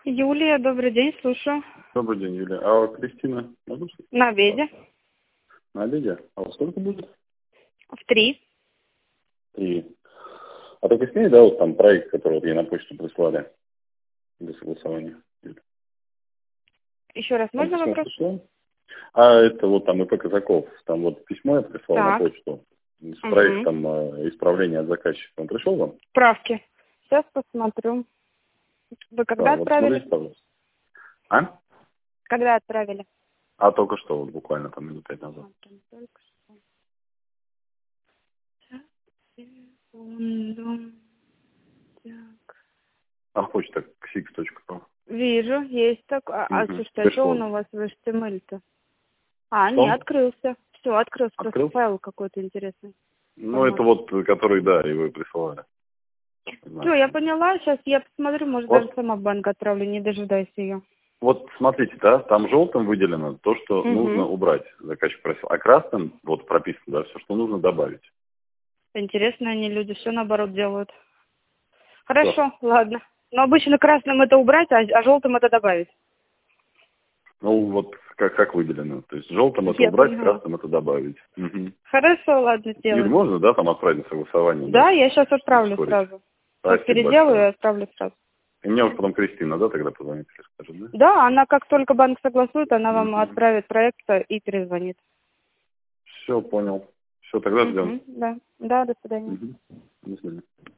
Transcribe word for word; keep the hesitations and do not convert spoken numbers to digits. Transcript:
Юлия, добрый день, слушаю. Добрый день, Юлия. А Кристина, могу сказать? На обеде. На обеде? А во сколько будет? В три. И... А только с ней, да, вот там проект, который вот ей на почту прислали для согласования. Еще раз, Там можно письмо вопрос? пришло? А это вот там И П Казаков, там вот письмо я прислал на Так. почту с Угу. проектом э, исправления от заказчика. Он пришел вам? Справки. Сейчас посмотрю. Вы когда Да, вот отправили? смотрите, пожалуйста. А? Когда отправили? А только что, вот буквально там минут пять назад. А, там только что. Так, секунду. Так. А почта ксикс точка ру. Вижу, есть так. А, а Угу. слушайте, а что Пришло. он у вас в эйч ти эм эль-то? А, Что? не, открылся. Все, открылся. Просто Открылся? файл какой-то интересный. Ну, это По-моему. вот, который, да, его и присылали. Не знаю, Все, я почему. поняла. Сейчас я посмотрю, может, даже Вот, сама в банк отправлю, не дожидаясь ее. вот смотрите, да, там желтым выделено то, что нужно Угу. убрать, заказчик просил, а красным вот прописано, да, все, что нужно добавить. Интересно, они люди все наоборот делают. Что? Хорошо, ладно. Но обычно красным это убрать, а, а желтым это добавить. Ну, вот как, как выделено. То есть желтым это Я убрать, поняла. красным это добавить. Угу. Хорошо, ладно, Юль, сделаю. можно, да, там отправить на согласование, да, Да, я сейчас чтобы отправлю ускорить? сразу. Сейчас Спасибо переделаю и большое. отправлю сразу. И мне уже потом Кристина, да, тогда позвонит, или скажет, да? Да, она как только банк согласует, она вам Угу. отправит проект и перезвонит. Все, понял. Все, тогда ждем. Угу, да. Да, до свидания. Угу. До свидания.